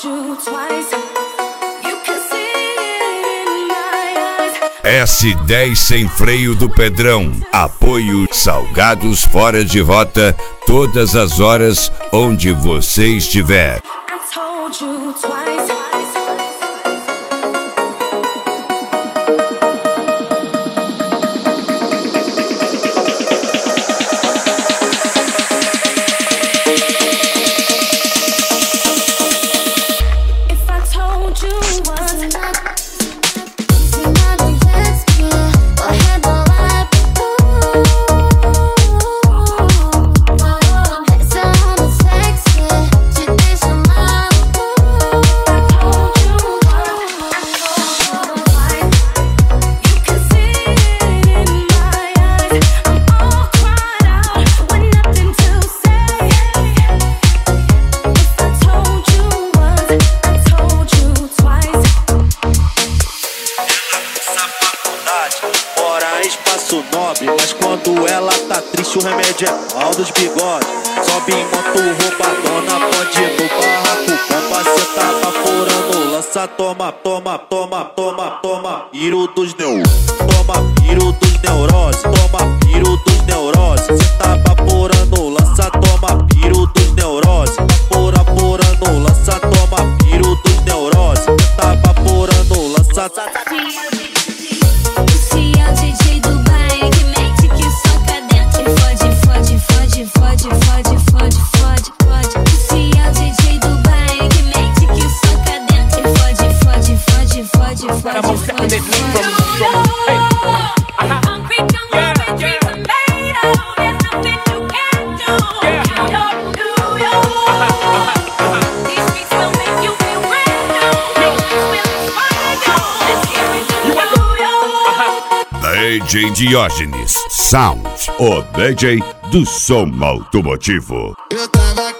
S10 Sem Freio do Pedrão. Apoio Salgados Fora de Rota, todas as horas, onde você estiver. Mas quando ela tá triste o remédio é pau dos bigodes. Sobe em moto roubadona, pode ir no barraco. Pompa, cê tá baforando, lança, toma, toma, toma, toma, toma. Piro dos toma, piro dos neurose. Toma, piro dos neurose. Cê tá baforando, lança, toma, piro dos neurose. Baforando, lança, toma, piro dos neurose. Cê tá baforando, lança. DJ Diógenes Sound, o DJ do som automotivo. Eu tava